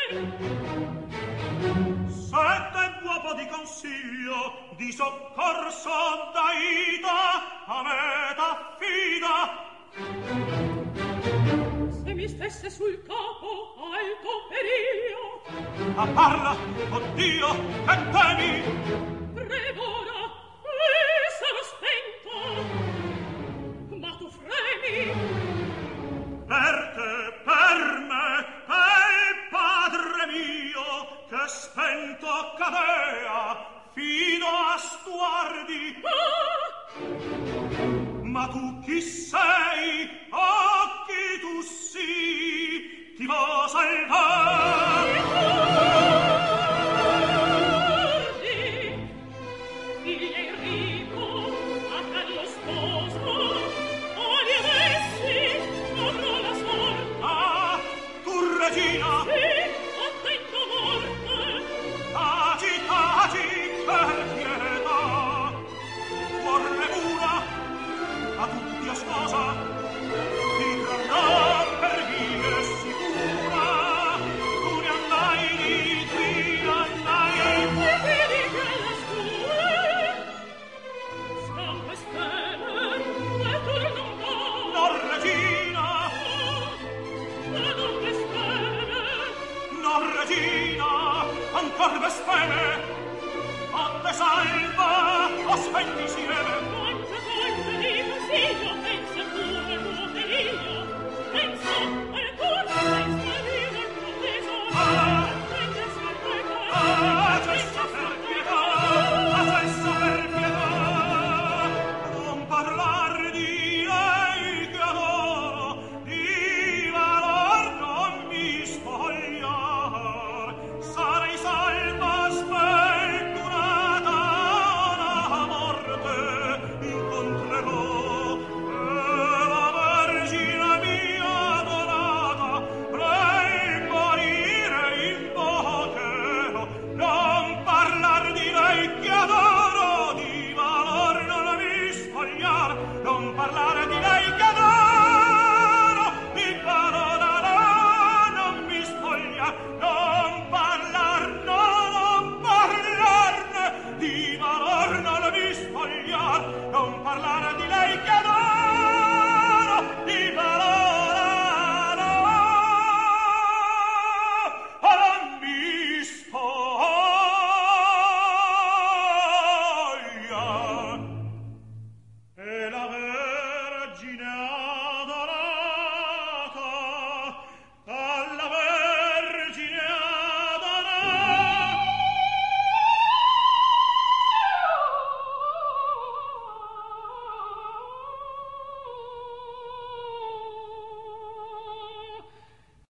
Sette uopo di consiglio, di soccorso d'aida, a me t'affida. Se mi stesse sul capo alto periglio. Ma parla, oddio, che temi? Premora, sono spento, ma tu fremi. Perché per me è il padre mio che spento cadea fino a stuardi. Ma tu chi sei o chi tu sii ti vo salvare. Figlia Enrico, a Carlo sposo, o di avessi avrò la sorte. Ah, tu regina! Sì, attendo morte. Taci, taci, per pietà! Vorre una, a tutti a sposa, ti trarrà per vie sicura. Tu ne andai di qui, andai. E vedi che la scure scampa e spene, e tu non va. No, regina! Non le spene. No, regina! Ancor vespene! A te salva, a spenti insieme! Conte di consiglio,